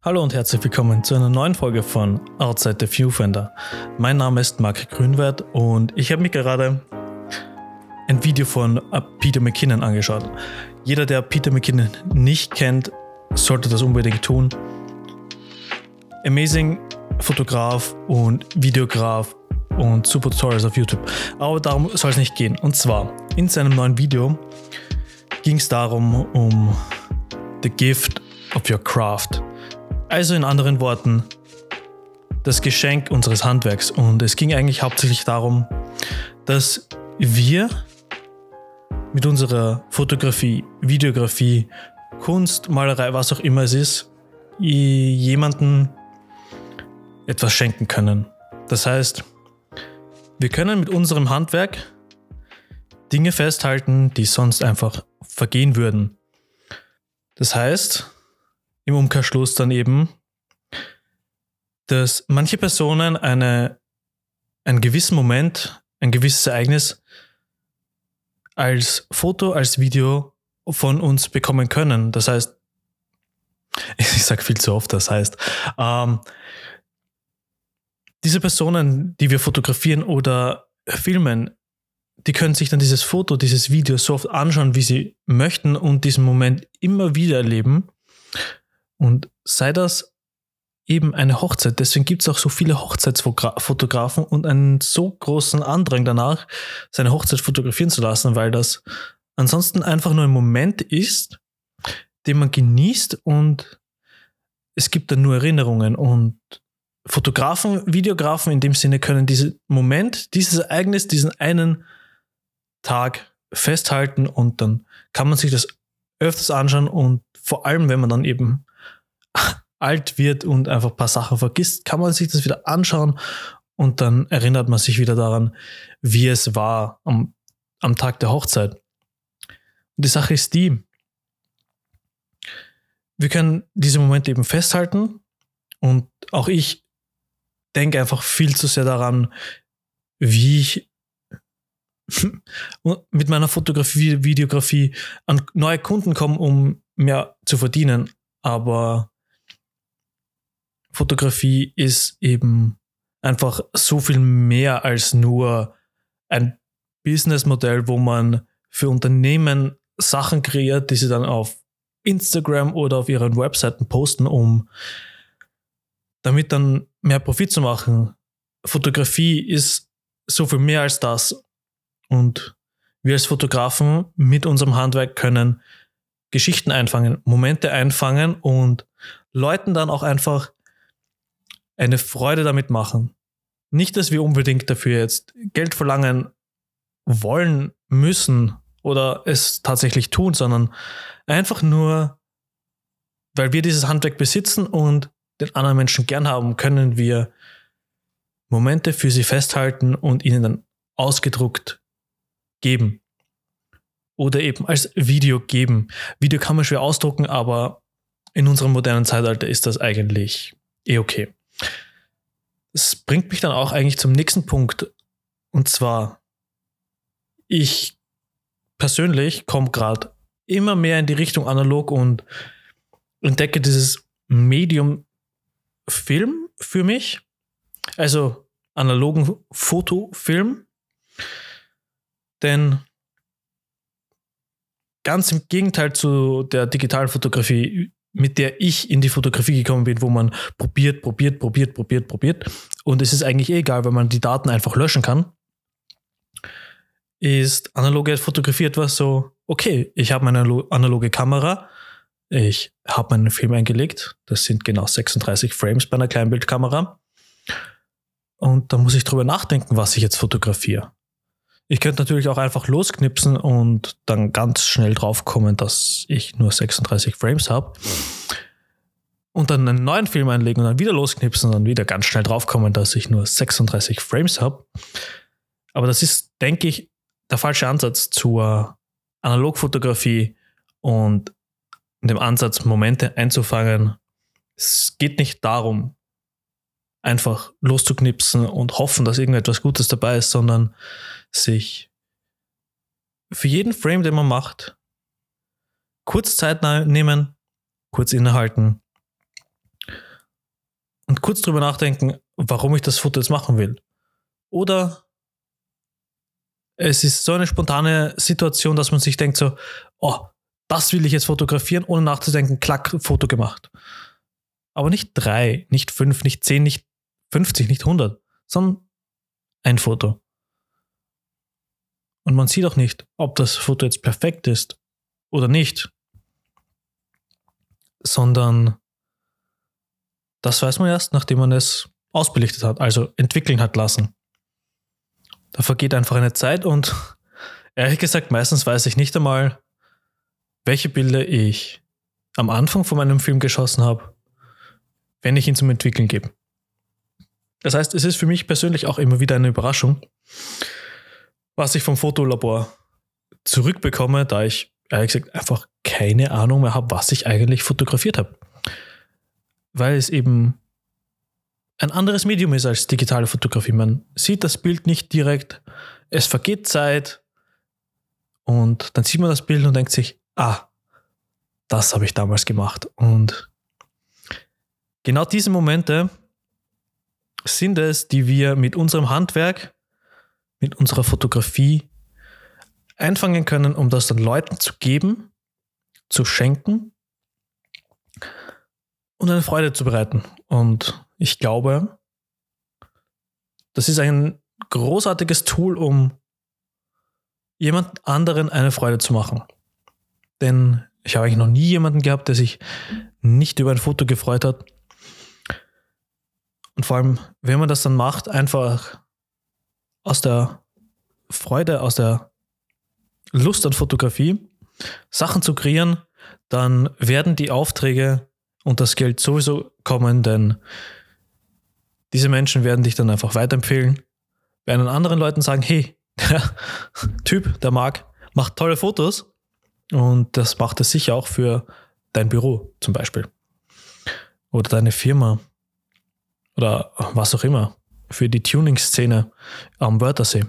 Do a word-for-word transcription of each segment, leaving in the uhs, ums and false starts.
Hallo und herzlich willkommen zu einer neuen Folge von Outside the Viewfinder. Mein Name ist Marc Grünwert und ich habe mir gerade ein Video von Peter McKinnon angeschaut. Jeder, der Peter McKinnon nicht kennt, sollte das unbedingt tun. Amazing Fotograf und Videograf und super Tutorials auf YouTube. Aber darum soll es nicht gehen. Und zwar, in seinem neuen Video ging es darum, um the gift of your craft. Also in anderen Worten, das Geschenk unseres Handwerks. Und es ging eigentlich hauptsächlich darum, dass wir mit unserer Fotografie, Videografie, Kunst, Malerei, was auch immer es ist, jemandem etwas schenken können. Das heißt, wir können mit unserem Handwerk Dinge festhalten, die sonst einfach vergehen würden. Das heißt, im Umkehrschluss dann eben, dass manche Personen eine, einen gewissen Moment, ein gewisses Ereignis als Foto, als Video von uns bekommen können. Das heißt, ich sage viel zu oft, das heißt, ähm, diese Personen, die wir fotografieren oder filmen, die können sich dann dieses Foto, dieses Video so oft anschauen, wie sie möchten und diesen Moment immer wieder erleben. Und sei das eben eine Hochzeit. Deswegen gibt es auch so viele Hochzeitsfotografen und einen so großen Andrang danach, seine Hochzeit fotografieren zu lassen, weil das ansonsten einfach nur ein Moment ist, den man genießt und es gibt dann nur Erinnerungen. Und Fotografen, Videografen in dem Sinne können diesen Moment, dieses Ereignis, diesen einen Tag festhalten und dann kann man sich das öfters anschauen und vor allem, wenn man dann eben alt wird und einfach ein paar Sachen vergisst, kann man sich das wieder anschauen und dann erinnert man sich wieder daran, wie es war am, am Tag der Hochzeit. Und die Sache ist die, wir können diese Momente eben festhalten und auch ich denke einfach viel zu sehr daran, wie ich mit meiner Fotografie, Videografie an neue Kunden komme, um mehr zu verdienen. Aber Fotografie ist eben einfach so viel mehr als nur ein Businessmodell, wo man für Unternehmen Sachen kreiert, die sie dann auf Instagram oder auf ihren Webseiten posten, um damit dann mehr Profit zu machen. Fotografie ist so viel mehr als das. Und wir als Fotografen mit unserem Handwerk können Geschichten einfangen, Momente einfangen und Leuten dann auch einfach eine Freude damit machen. Nicht, dass wir unbedingt dafür jetzt Geld verlangen wollen, müssen oder es tatsächlich tun, sondern einfach nur, weil wir dieses Handwerk besitzen und den anderen Menschen gern haben, können wir Momente für sie festhalten und ihnen dann ausgedruckt geben. Oder eben als Video geben. Video kann man schwer ausdrucken, aber in unserem modernen Zeitalter ist das eigentlich eh okay. Das bringt mich dann auch eigentlich zum nächsten Punkt. Und zwar, ich persönlich komme gerade immer mehr in die Richtung analog und entdecke dieses Medium Film für mich. Also analogen Fotofilm. Denn ganz im Gegenteil zu der digitalen Fotografie, mit der ich in die Fotografie gekommen bin, wo man probiert, probiert, probiert, probiert, probiert und es ist eigentlich egal, weil man die Daten einfach löschen kann, ist analoge Fotografie etwas so, okay, ich habe meine analoge Kamera, ich habe meinen Film eingelegt, das sind genau sechsunddreißig Frames bei einer Kleinbildkamera und da muss ich drüber nachdenken, was ich jetzt fotografiere. Ich könnte natürlich auch einfach losknipsen und dann ganz schnell draufkommen, dass ich nur sechsunddreißig Frames habe. Und dann einen neuen Film einlegen und dann wieder losknipsen und dann wieder ganz schnell draufkommen, dass ich nur sechsunddreißig Frames habe. Aber das ist, denke ich, der falsche Ansatz zur Analogfotografie und dem Ansatz, Momente einzufangen. Es geht nicht darum, einfach loszuknipsen und hoffen, dass irgendetwas Gutes dabei ist, sondern sich für jeden Frame, den man macht, kurz Zeit nehmen, kurz innehalten und kurz drüber nachdenken, warum ich das Foto jetzt machen will. Oder es ist so eine spontane Situation, dass man sich denkt so, oh, das will ich jetzt fotografieren, ohne nachzudenken, klack, Foto gemacht. Aber nicht drei, nicht fünf, nicht zehn, nicht fünfzig, nicht hundert, sondern ein Foto. Und man sieht auch nicht, ob das Foto jetzt perfekt ist oder nicht, sondern das weiß man erst, nachdem man es ausbelichtet hat, also entwickeln hat lassen. Da vergeht einfach eine Zeit und ehrlich gesagt, meistens weiß ich nicht einmal, welche Bilder ich am Anfang von meinem Film geschossen habe, wenn ich ihn zum Entwickeln gebe. Das heißt, es ist für mich persönlich auch immer wieder eine Überraschung, was ich vom Fotolabor zurückbekomme, da ich ehrlich gesagt einfach keine Ahnung mehr habe, was ich eigentlich fotografiert habe. Weil es eben ein anderes Medium ist als digitale Fotografie. Man sieht das Bild nicht direkt, es vergeht Zeit und dann sieht man das Bild und denkt sich, ah, das habe ich damals gemacht. Und genau diese Momente sind es, die wir mit unserem Handwerk, mit unserer Fotografie einfangen können, um das dann Leuten zu geben, zu schenken und eine Freude zu bereiten. Und ich glaube, das ist ein großartiges Tool, um jemand anderen eine Freude zu machen. Denn ich habe eigentlich noch nie jemanden gehabt, der sich nicht über ein Foto gefreut hat. Und vor allem, wenn man das dann macht, einfach aus der Freude, aus der Lust an Fotografie, Sachen zu kreieren, dann werden die Aufträge und das Geld sowieso kommen, denn diese Menschen werden dich dann einfach weiterempfehlen, werden anderen Leuten sagen, hey, der Typ, der Marc, macht tolle Fotos und das macht es sicher auch für dein Büro zum Beispiel oder deine Firma oder was auch immer, für die Tuning-Szene am Wörthersee.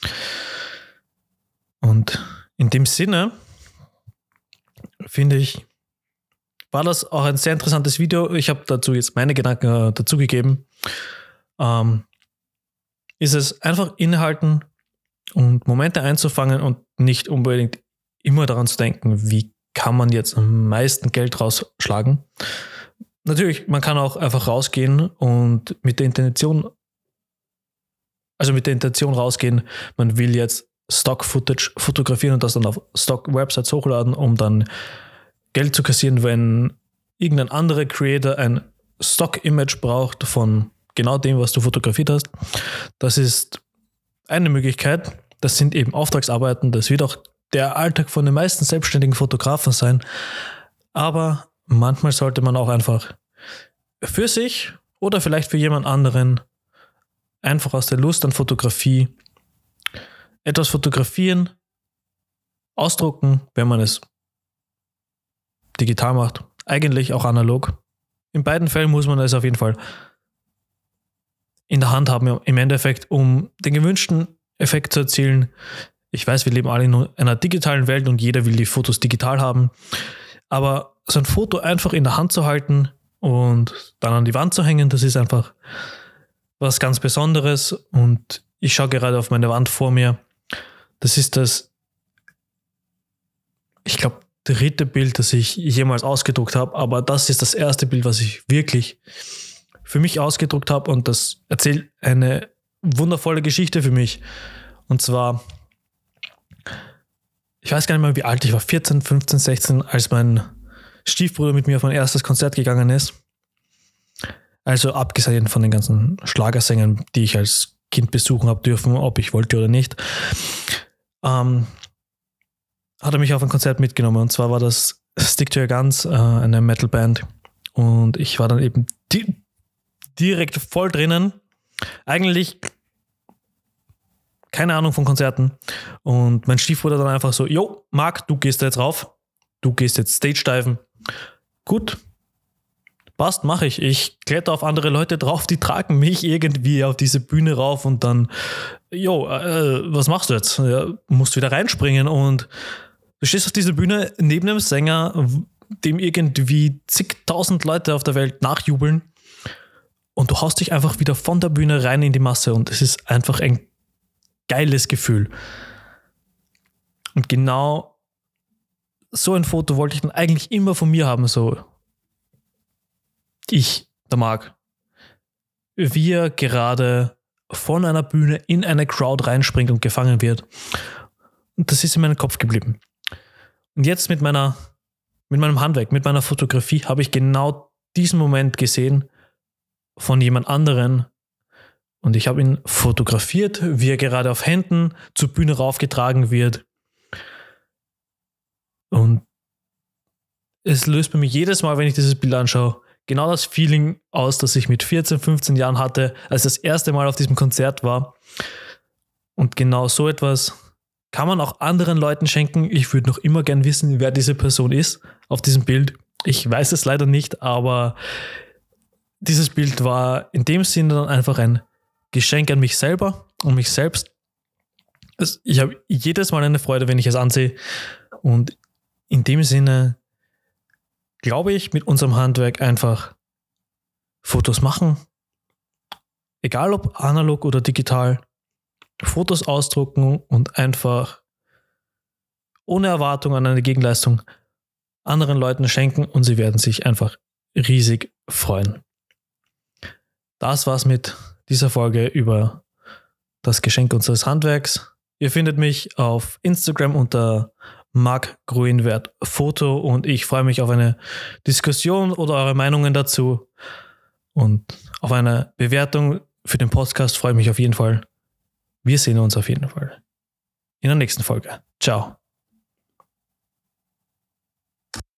Und in dem Sinne finde ich, war das auch ein sehr interessantes Video. Ich habe dazu jetzt meine Gedanken dazu gegeben. Ähm, ist es einfach innehalten und Momente einzufangen und nicht unbedingt immer daran zu denken, wie kann man jetzt am meisten Geld rausschlagen. Natürlich, man kann auch einfach rausgehen und mit der Intention, also mit der Intention rausgehen, man will jetzt Stock-Footage fotografieren und das dann auf Stock-Websites hochladen, um dann Geld zu kassieren, wenn irgendein anderer Creator ein Stock-Image braucht von genau dem, was du fotografiert hast. Das ist eine Möglichkeit. Das sind eben Auftragsarbeiten. Das wird auch der Alltag von den meisten selbstständigen Fotografen sein. Aber manchmal sollte man auch einfach für sich oder vielleicht für jemand anderen einfach aus der Lust an Fotografie etwas fotografieren, ausdrucken, wenn man es digital macht, eigentlich auch analog. In beiden Fällen muss man es auf jeden Fall in der Hand haben, im Endeffekt, um den gewünschten Effekt zu erzielen. Ich weiß, wir leben alle in einer digitalen Welt und jeder will die Fotos digital haben, aber so ein Foto einfach in der Hand zu halten und dann an die Wand zu hängen, das ist einfach was ganz Besonderes und ich schaue gerade auf meine Wand vor mir. Das ist das, ich glaube, dritte Bild, das ich jemals ausgedruckt habe, aber das ist das erste Bild, was ich wirklich für mich ausgedruckt habe und das erzählt eine wundervolle Geschichte für mich. Und zwar, ich weiß gar nicht mehr, wie alt ich war, vierzehn, fünfzehn, sechzehn, als mein Stiefbruder mit mir auf mein erstes Konzert gegangen ist. Also abgesehen von den ganzen Schlagersängern, die ich als Kind besuchen habe dürfen, ob ich wollte oder nicht, ähm, hat er mich auf ein Konzert mitgenommen. Und zwar war das Stick to Your Guns, äh, eine Metalband. Und ich war dann eben di- direkt voll drinnen. Eigentlich keine Ahnung von Konzerten. Und mein Stiefbruder dann einfach so, jo, Marc, du gehst da jetzt rauf. Du gehst jetzt Stage-diven. Gut, passt, mache ich. Ich kletter auf andere Leute drauf, die tragen mich irgendwie auf diese Bühne rauf und dann, jo, äh, was machst du jetzt? Ja, musst wieder reinspringen und du stehst auf dieser Bühne neben einem Sänger, dem irgendwie zigtausend Leute auf der Welt nachjubeln und du haust dich einfach wieder von der Bühne rein in die Masse und es ist einfach ein geiles Gefühl. Und genau so ein Foto wollte ich dann eigentlich immer von mir haben, so ich, der Marc, wie er gerade von einer Bühne in eine Crowd reinspringt und gefangen wird. Und das ist in meinem Kopf geblieben. Und jetzt mit meiner, mit meinem Handwerk, mit meiner Fotografie habe ich genau diesen Moment gesehen von jemand anderen und ich habe ihn fotografiert, wie er gerade auf Händen zur Bühne raufgetragen wird. Und es löst bei mir jedes Mal, wenn ich dieses Bild anschaue, genau das Feeling aus, das ich mit vierzehn, fünfzehn Jahren hatte, als ich das erste Mal auf diesem Konzert war. Und genau so etwas kann man auch anderen Leuten schenken. Ich würde noch immer gern wissen, wer diese Person ist auf diesem Bild. Ich weiß es leider nicht, aber dieses Bild war in dem Sinne dann einfach ein Geschenk an mich selber und mich selbst. Ich habe jedes Mal eine Freude, wenn ich es ansehe. Und in dem Sinne glaube ich, mit unserem Handwerk einfach Fotos machen, egal ob analog oder digital, Fotos ausdrucken und einfach ohne Erwartung an eine Gegenleistung anderen Leuten schenken und sie werden sich einfach riesig freuen. Das war's mit dieser Folge über das Geschenk unseres Handwerks. Ihr findet mich auf Instagram unter Marc Gruenwert Foto und ich freue mich auf eine Diskussion oder eure Meinungen dazu und auf eine Bewertung für den Podcast freue ich mich auf jeden Fall. Wir sehen uns auf jeden Fall in der nächsten Folge. Ciao.